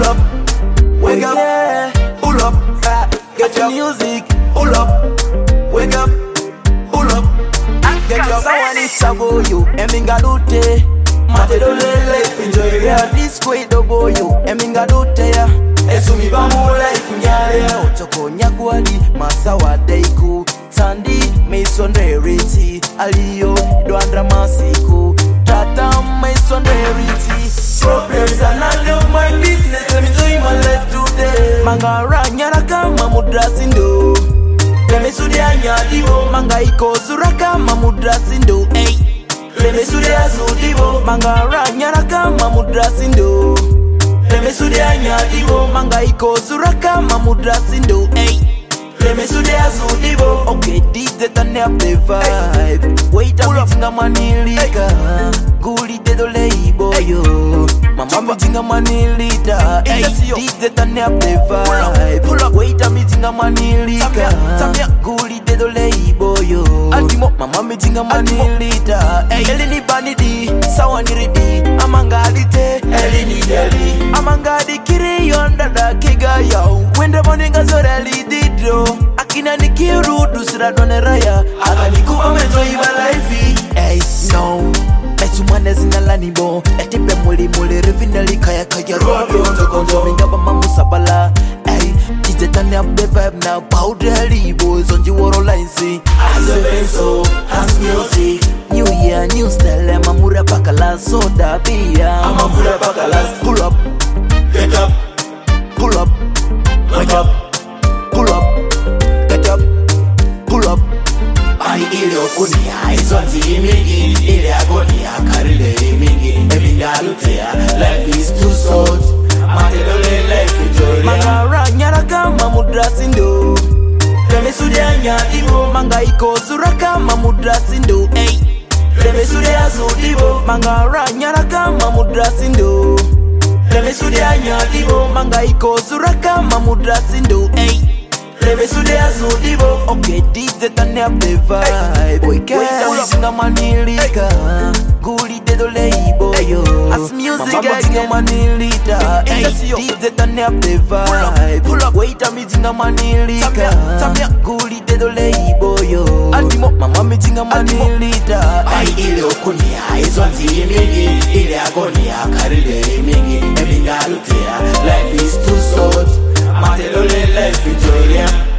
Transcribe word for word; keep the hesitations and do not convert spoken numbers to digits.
up, wake up, pull up, get your music, pull up, wake up, pull up, get your someone it's about you, eminga dute, mate do life enjoy ya, this way do go you, eminga dute ya, esumi bamu life nyale, otoko nyagwali, masawa deiku, Sandy, Mason Derity, Aliyo, Dwandra Masiku, Tata, Mason Derity. Problems are none of my business, let me enjoy my life today. Mangara nyaraka mamudrasindo, leme sudia nyadibo. Manga iko suraka mamudrasindo, ey. Leme sudia zudibo, mangara nyaraka mamudrasindo, leme sudia nyadibo. Manga iko suraka mamudrasindo, ey. Lemme sudia zudibo. Okay, D J turn up the vibe. Wait up, tinga manilika. Guli de do leibo yo. Mama mi tinga manilita. Hey, D J turn up the vibe. Pull up, wait up, mi tinga manilika. Guli de do leibo yo. Antimo, mama mi tinga manilita. Hey, elini banidi, sawa niridi. Amangalite, elini deli. Amangadi kiri yonda da kiga yo. Wende moninga zoreli didro. Akina nikirudu sira done raya. Aga nikupa meto iba life. Hey, no. Esu mwane zinala nibo. Etipe muli muli refinali kaya kaya rodo. Tokonjo mingaba mamu sabala. Hey, D J turn up the vibe now. Powderly boys on the woro line see. As a pencil, as music. New year, new style. Mamura bakala soda beer. Mamura bakala. Pull up, get up, pull up, wake up. Pull up, get up, pull up. Ai ile okunia, izonzi imigi. Ile agonia, karile imigi. Eminga lutea, life is too short. Matedole life enjoy. Mangara nyaraka mamudrasindo, leme sudia nyadibo. Manga iko suraka mamudrasindo, ey. Leme sudia zudibo. Mangara nyaraka mamudrasindo, leme sudia nyadibo. Manga iko suraka mamudrasindo, ey. Lemme sudia zudibo. Okay, D J turn up the vibe. Wake up, singa manilika. Guli de do leibo yo. As music again, singa manilita. Hey, D J turn up the vibe. Pull up, wait a minute, singa manilika. Guli de do leibo yo. Antimo, mama mi singa manilita. Ai ile okunia, izonzi imigi. Ile agonia, karile imigi. Eminga lutea, life is too short. Matelole life enjoy ya.